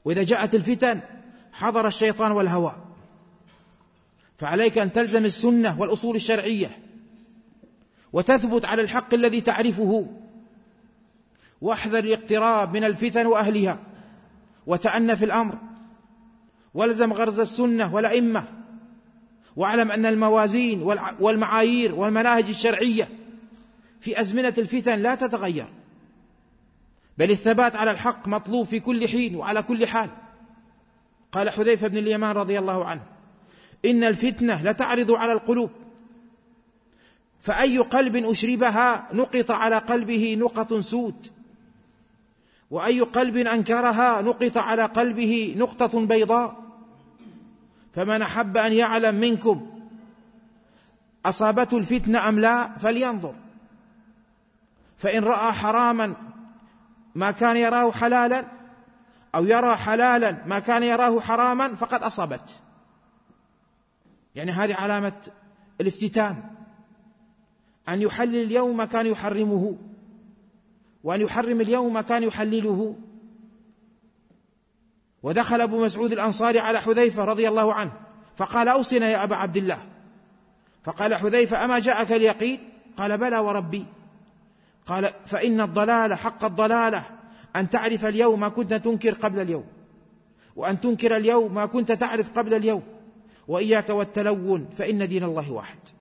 وإذا جاءت الفتن حضر الشيطان والهوى، فعليك أن تلزم السنة والأصول الشرعية وتثبت على الحق الذي تعرفه، واحذر الاقتراب من الفتن وأهلها، وتأنى في الأمر، والزم غرز السنة والأئمة، واعلم أن الموازين والمعايير والمناهج الشرعية في أزمنة الفتن لا تتغير، بل الثبات على الحق مطلوب في كل حين وعلى كل حال. قال حذيفة بن اليمان رضي الله عنه: إن الفتنة لتعرض على القلوب، فأي قلب أشربها نقط على قلبه نقط سود، وأي قلب أنكرها نقط على قلبه نقطة بيضاء. فمن أحب أن يعلم منكم أصابته الفتنة أم لا فلينظر، فإن رأى حراما ما كان يراه حلالا، أو يرى حلالا ما كان يراه حراما، فقد أصابت. يعني هذه علامة الافتتان، أن يحلل اليوم ما كان يحرمه، وأن يحرم اليوم ما كان يحلله. ودخل أبو مسعود الأنصاري على حذيفة رضي الله عنه فقال: أوصنا يا أبا عبد الله. فقال حذيفة: أما جاءك اليقين؟ قال: بلى وربي. قال: فإن الضلال حق الضلالة أن تعرف اليوم ما كنت تنكر قبل اليوم، وأن تنكر اليوم ما كنت تعرف قبل اليوم، وإياك والتلون فإن دين الله واحد.